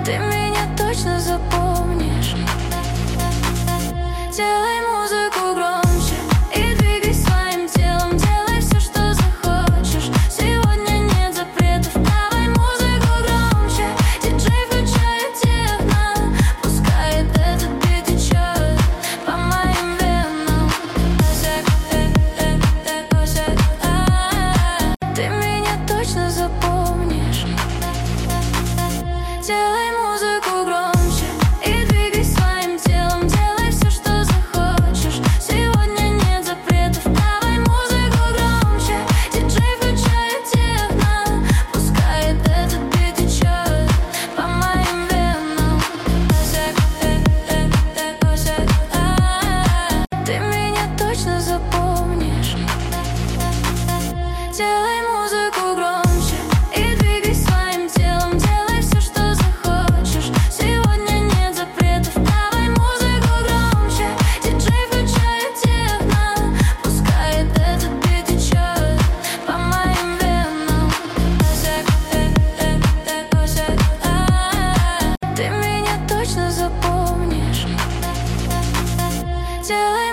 Ты меня точно запомнишь. Делай музыку громче и двигай своим телом. Делай все, что захочешь. Сегодня нет запретов. Давай музыку громче. Диджей включает техно. Пускай этот бит течет по моим венам. Ты меня точно запомнишь. Делай музыку громче и двигай своим телом. Делай все, что захочешь. Сегодня нет запретов. Давай музыку громче. Диджей включает техно. Пускай этот бит течет по моим венам. Ты меня точно запомнишь. Делай музыку громче и двигай своим телом. Делай все, что захочешь. Сегодня нет запретов. Давай музыку громче. Диджей включает техно. Пускай этот бит течет по моим венам. Ты меня точно запомнишь. Делай